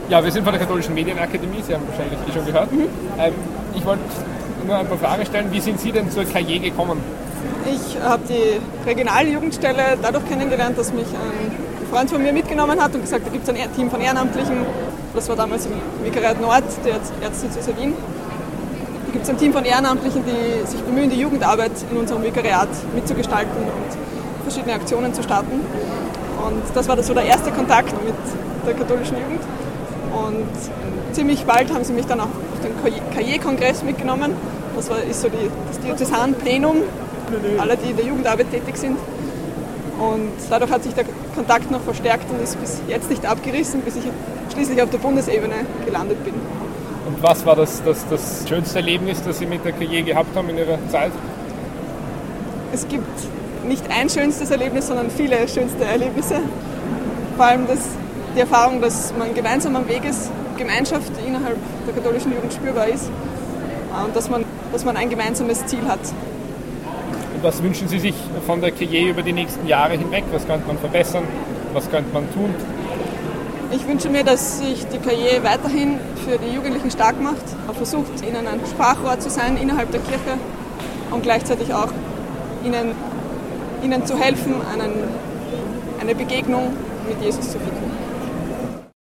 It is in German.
Ja, wir sind von der Katholischen Medienakademie, Sie haben wahrscheinlich schon gehört. Ich wollte nur ein paar Fragen stellen. Wie sind Sie denn zur KJ gekommen? Ich habe die Regionaljugendstelle dadurch kennengelernt, dass mich ein Freund von mir mitgenommen hat und gesagt, da gibt es ein Team von Ehrenamtlichen. Das war damals im Vikariat Nord, der Erzdiözese Wien. Da gibt es ein Team von Ehrenamtlichen, die sich bemühen, die Jugendarbeit in unserem Vikariat mitzugestalten und verschiedene Aktionen zu starten. Und das war so der erste Kontakt mit der katholischen Jugend. Und ziemlich bald haben sie mich dann auch auf den KJ-Kongress mitgenommen. Das ist so das Diözesanplenum, alle, die in der Jugendarbeit tätig sind. Und dadurch hat sich der Kontakt noch verstärkt und ist bis jetzt nicht abgerissen, bis ich schließlich auf der Bundesebene gelandet bin. Und was war das schönste Erlebnis, das Sie mit der KJ gehabt haben in Ihrer Zeit? Es gibt nicht ein schönstes Erlebnis, sondern viele schönste Erlebnisse. Vor allem die Erfahrung, dass man gemeinsam am Weg ist, Gemeinschaft innerhalb der katholischen Jugend spürbar ist und dass man ein gemeinsames Ziel hat. Und was wünschen Sie sich von der KJ über die nächsten Jahre hinweg? Was könnte man verbessern? Was könnte man tun? Ich wünsche mir, dass sich die KJ weiterhin für die Jugendlichen stark macht, versucht, ihnen ein Sprachrohr zu sein innerhalb der Kirche und gleichzeitig auch ihnen zu helfen, eine Begegnung mit Jesus zu finden.